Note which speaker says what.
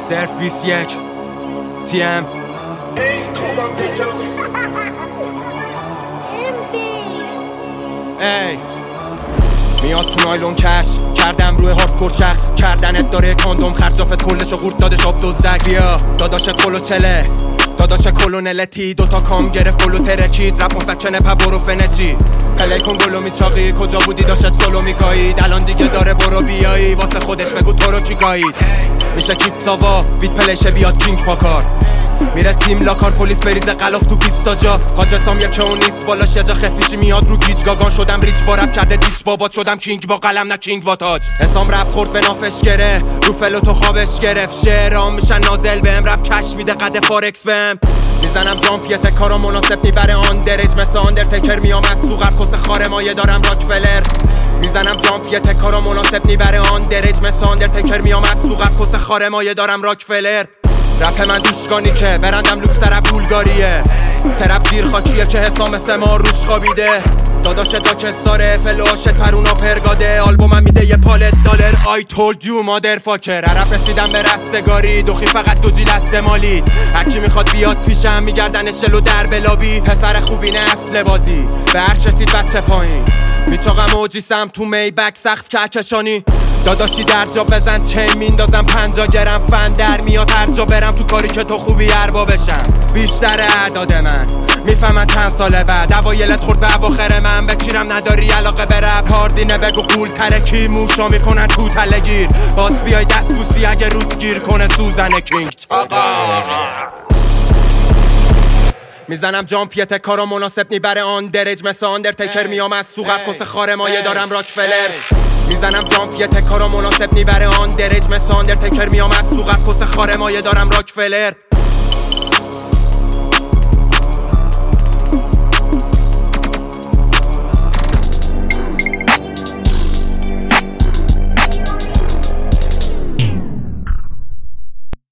Speaker 1: صرف 21 TM ای میاد تو نایلون کش کردم روی هاردکور شخ کردنت داره کاندوم خرجافت کلشو قورت دادش آب دوزک بیا داداش کلو چله داداش کلونلتی دوتا کام گرفت گلو ترکید رپ مسکنه پبرو فنچی پلی کن گلو میچاقی کجا بودی داشت سولو میگایید الان دیگه داره برو بیایی واسه خودش بگو تو رو چی گایید میشه کیپ ساوا بیت پلیشه بیاد کینگ پاکار میره تیم لاکار پلیس بریزه قلاف تو 20 جا حاج سام یک اون نیست بالاش یه جا خفیشی میاد رو گیج گاگان شدم ریچ با رپ کرده دیچ بابات شدم کینگ با قلم نه کینگ با تاج حسام رپ خورد به نافش گره رو فلو تو خوابش گرفت شعرام میشن نازل بهم رپ کش میده قد فارکس بهم میزنم جامپ یه تکارا مناسب میبره آندرج مثل آندرتیکر میام از تو قب کس خاره مایه دارم راکفلر میزنم جامپ یه تکارا مناسب میبره آندرج مثل آندرتیکر میام از تو قب کس خاره مایه دارم راکفلر رپ من دوشگانی که برندم لوکس طرف بولگاریه ترپ زیر خاکیه که حسام سما روش خوابیده داداش داکستاره فلاشت پرونا پرگاده آلبومم میده یه پالت دالر I told you motherfucker عرب رسیدم به رستگاری دوخی فقط دو جیل استمالی هرچی میخواد بیاد پیشم میگردن شلو در بلابی پسر خوبی نه اصل بازی به عرش رسید بچه پایین میچاقم اوجیسم تو می بک سخت کهکشانی داداشی در جا بزن چین میندازم 50 گرم فن در میاد هر جا برم تو کاری که تو خوبی اربا بشم بیشتر اعداد من میفهمن چند ساله بعد اوایلت خورد به اواخر من بکیرم نداری علاقه به رپ هاردینه بگو قول ترکی موشا میکنن تو تلگیر باز بیای دست بوسی اگه رود گیر کنه سوزن کینگ میزنم جامپ یه تکارا مناسب میبره آندرج مثل آندرتیکر میام از تو قب کس خاره مایه دارم راکفلر میزنم جامپ یه تکارا مناسب میبره آندرج مثل آندرتیکر میام از تو قب کس خاره مایه دارم راکفلر